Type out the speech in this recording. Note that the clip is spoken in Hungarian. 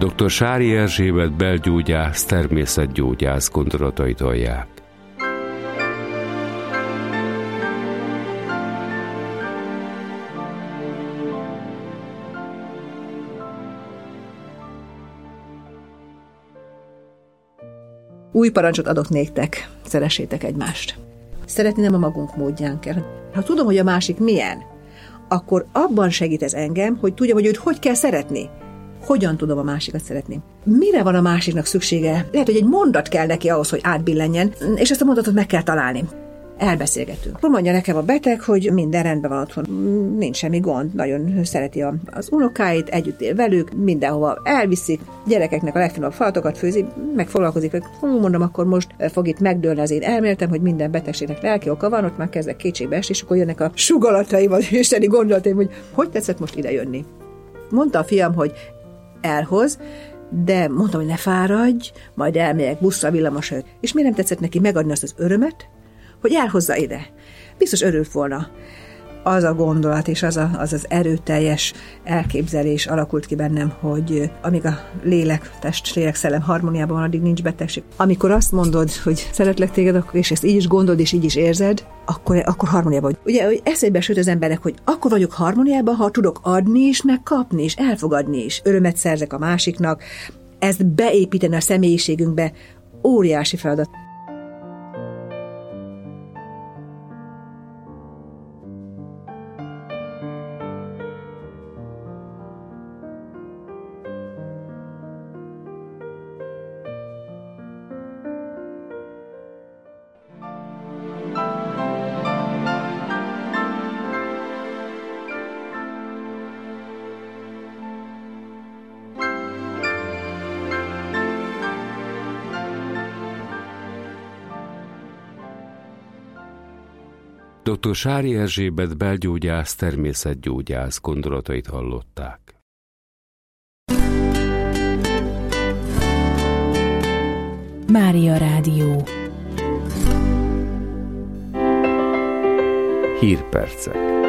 Dr. Sári Erzsébet belgyógyász, természetgyógyász gondolatait hallják. Új parancsot adok néktek, szeressétek egymást. Szeretni nem a magunk módján kell. Ha tudom, hogy a másik milyen, akkor abban segít ez engem, hogy tudjam, hogy őt hogy kell szeretni. Hogyan tudom a másikat szeretni? Mire van a másiknak szüksége? Lehet, hogy egy mondat kell neki ahhoz, hogy átbillenjen, és ezt a mondatot meg kell találni. Elbeszélgetünk. Akkor mondja nekem a beteg, hogy minden rendben van otthon, nincs semmi gond, nagyon szereti az unokáit, együtt él velük, mindenhova elviszik, gyerekeknek a legfinomabb falatokat főzi, meg foglalkozik, mondom, akkor most fog itt megdőlni az én elméletem, hogy minden betegségnek lelki oka van, ott már kezdek kétségbe esni, és akkor jönnek a sugallataim, vagy isteni gondolataim, hogy tetszett most ide jönni. Mondta a fiam, hogy elhoz, de mondtam, hogy ne fáradj, majd elmegyek busszal, villamosra. És miért nem tetszett neki megadni azt az örömet, hogy elhozza ide? Biztos örült volna. Az a gondolat és az erőteljes elképzelés alakult ki bennem, hogy amíg a lélek-szellem harmóniában van, addig nincs betegség. Amikor azt mondod, hogy szeretlek téged, és ezt így is gondolod, és így is érzed, akkor harmóniában vagy. Ugye eszébe süt az emberek, hogy akkor vagyok harmóniában, ha tudok adni is, meg kapni is, elfogadni is. Örömet szerzek a másiknak. Ezt beépíteni a személyiségünkbe óriási feladat. Dr. Sári Erzsébet belgyógyász, természetgyógyász gondolatait hallották. Mária Rádió. Hírpercek.